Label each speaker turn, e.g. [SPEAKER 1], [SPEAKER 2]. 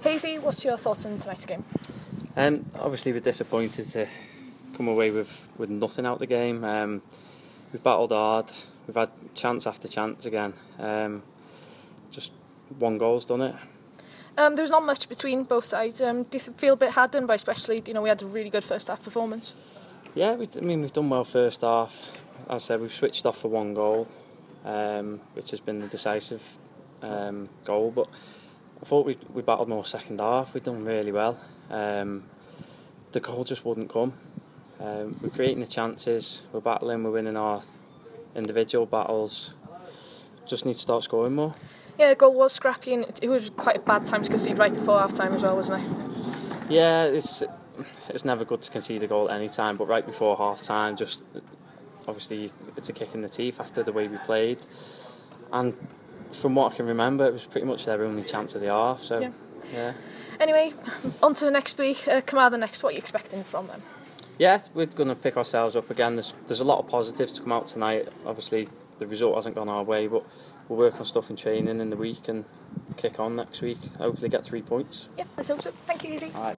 [SPEAKER 1] Hazy, what's your thoughts on tonight's game?
[SPEAKER 2] Obviously we're disappointed to come away with nothing out of the game. We've battled hard, we've had chance after chance again. Just one goal's done it.
[SPEAKER 1] There's not much between both sides. Do you feel a bit hard done by, especially, we had a really good first half performance?
[SPEAKER 2] Yeah, we've done well first half. As I said, we've switched off for one goal, which has been the decisive goal. But I thought we battled more second half. We've done really well. The goal just wouldn't come. We're creating the chances. We're battling. We're winning our individual battles. Just need to start scoring more.
[SPEAKER 1] Yeah, the goal was scrappy, and it was quite a bad time to concede right before half time as well, wasn't it?
[SPEAKER 2] Yeah, it's never good to concede a goal at any time, but right before half time, just obviously it's a kick in the teeth after the way we played. And from what I can remember, it was pretty much their only chance of the half. So yeah.
[SPEAKER 1] Anyway, on to next week. Carmarthen next. What are you expecting from them?
[SPEAKER 2] Yeah, we're going to pick ourselves up again. There's a lot of positives to come out tonight. Obviously, the result hasn't gone our way, but we'll work on stuff in training in the week and kick on next week. Hopefully get 3 points.
[SPEAKER 1] Yeah, let's hope so. Thank you, Easy.
[SPEAKER 2] All right.